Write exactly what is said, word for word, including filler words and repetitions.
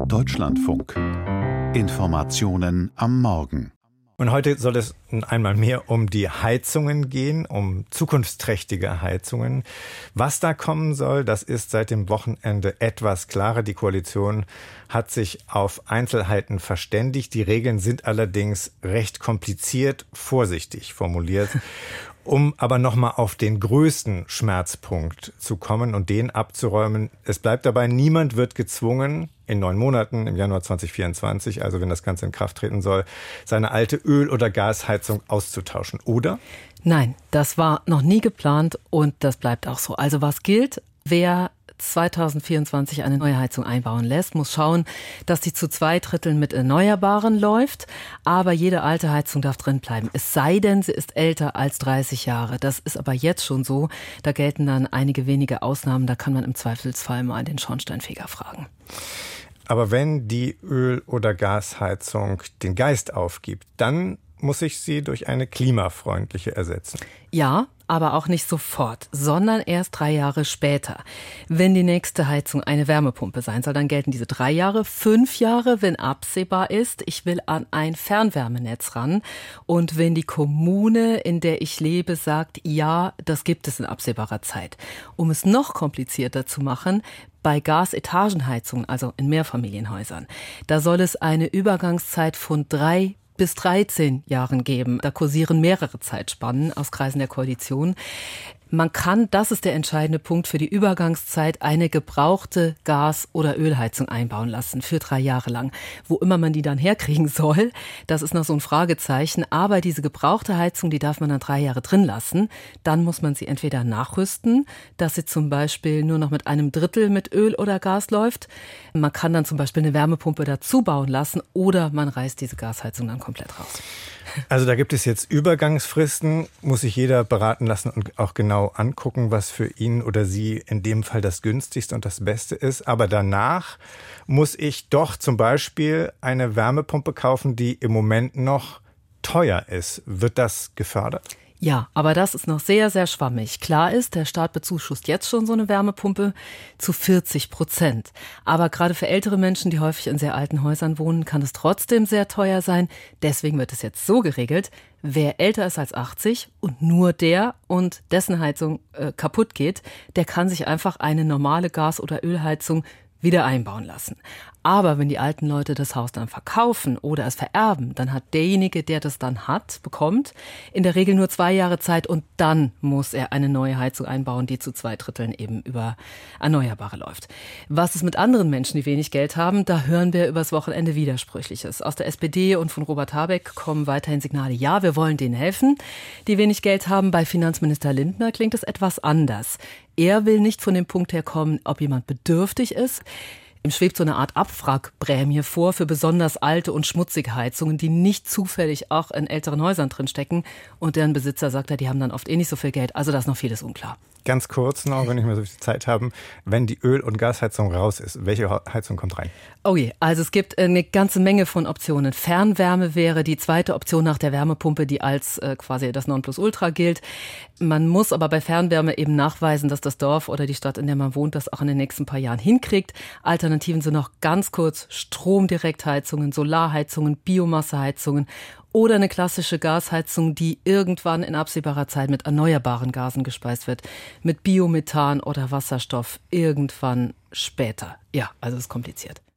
Deutschlandfunk. Informationen am Morgen. Und heute soll es einmal mehr um die Heizungen gehen, um zukunftsträchtige Heizungen. Was da kommen soll, das ist seit dem Wochenende etwas klarer. Die Koalition hat sich auf Einzelheiten verständigt. Die Regeln sind allerdings recht kompliziert, vorsichtig formuliert. Um aber nochmal auf den größten Schmerzpunkt zu kommen und den abzuräumen. Es bleibt dabei, niemand wird gezwungen, in neun Monaten, im Januar zwanzig vierundzwanzig, also wenn das Ganze in Kraft treten soll, seine alte Öl- oder Gasheizung auszutauschen, oder? Nein, das war noch nie geplant und das bleibt auch so. Also was gilt, wer zwanzig vierundzwanzig eine neue Heizung einbauen lässt, muss schauen, dass die zu zwei Dritteln mit Erneuerbaren läuft. Aber jede alte Heizung darf drin bleiben. Es sei denn, sie ist älter als dreißig Jahre. Das ist aber jetzt schon so. Da gelten dann einige wenige Ausnahmen. Da kann man im Zweifelsfall mal den Schornsteinfeger fragen. Aber wenn die Öl- oder Gasheizung den Geist aufgibt, dann muss ich sie durch eine klimafreundliche ersetzen. Ja, aber auch nicht sofort, sondern erst drei Jahre später. Wenn die nächste Heizung eine Wärmepumpe sein soll, dann gelten diese drei Jahre, fünf Jahre, wenn absehbar ist, ich will an ein Fernwärmenetz ran. Und wenn die Kommune, in der ich lebe, sagt, ja, das gibt es in absehbarer Zeit. Um es noch komplizierter zu machen, bei Gasetagenheizungen, also in Mehrfamilienhäusern, da soll es eine Übergangszeit von drei bis dreizehn Jahren geben. Da kursieren mehrere Zeitspannen aus Kreisen der Koalition. Man kann, das ist der entscheidende Punkt, für die Übergangszeit eine gebrauchte Gas- oder Ölheizung einbauen lassen, für drei Jahre lang. Wo immer man die dann herkriegen soll, das ist noch so ein Fragezeichen. Aber diese gebrauchte Heizung, die darf man dann drei Jahre drin lassen. Dann muss man sie entweder nachrüsten, dass sie zum Beispiel nur noch mit einem Drittel mit Öl oder Gas läuft. Man kann dann zum Beispiel eine Wärmepumpe dazu bauen lassen oder man reißt diese Gasheizung dann komplett raus. Also da gibt es jetzt Übergangsfristen, muss sich jeder beraten lassen und auch genau angucken, was für ihn oder sie in dem Fall das günstigste und das Beste ist. Aber danach muss ich doch zum Beispiel eine Wärmepumpe kaufen, die im Moment noch teuer ist. Wird das gefördert? Ja, aber das ist noch sehr, sehr schwammig. Klar ist, der Staat bezuschusst jetzt schon so eine Wärmepumpe zu vierzig Prozent. Aber gerade für ältere Menschen, die häufig in sehr alten Häusern wohnen, kann es trotzdem sehr teuer sein. Deswegen wird es jetzt so geregelt, wer älter ist als achtzig und nur der und dessen Heizung äh, kaputt geht, der kann sich einfach eine normale Gas- oder Ölheizung wieder einbauen lassen. Aber wenn die alten Leute das Haus dann verkaufen oder es vererben, dann hat derjenige, der das dann hat, bekommt, in der Regel nur zwei Jahre Zeit und dann muss er eine neue Heizung einbauen, die zu zwei Dritteln eben über Erneuerbare läuft. Was ist mit anderen Menschen, die wenig Geld haben? Da hören wir übers Wochenende Widersprüchliches. Aus der S P D und von Robert Habeck kommen weiterhin Signale, ja, wir wollen denen helfen, die wenig Geld haben. Bei Finanzminister Lindner klingt es etwas anders. Er will nicht von dem Punkt herkommen, ob jemand bedürftig ist. Ihm schwebt so eine Art Abwrackprämie vor für besonders alte und schmutzige Heizungen, die nicht zufällig auch in älteren Häusern drinstecken. Und deren Besitzer, sagt er, die haben dann oft eh nicht so viel Geld. Also da ist noch vieles unklar. Ganz kurz noch, wenn ich mehr so viel Zeit habe, wenn die Öl- und Gasheizung raus ist, welche Heizung kommt rein? Oh je, also es gibt eine ganze Menge von Optionen. Fernwärme wäre die zweite Option nach der Wärmepumpe, die als äh, quasi das Nonplusultra gilt. Man muss aber bei Fernwärme eben nachweisen, dass das Dorf oder die Stadt, in der man wohnt, das auch in den nächsten paar Jahren hinkriegt. Alternativen sind noch ganz kurz Stromdirektheizungen, Solarheizungen, Biomasseheizungen oder eine klassische Gasheizung, die irgendwann in absehbarer Zeit mit erneuerbaren Gasen gespeist wird, mit Biomethan oder Wasserstoff irgendwann später. Ja, also es ist kompliziert.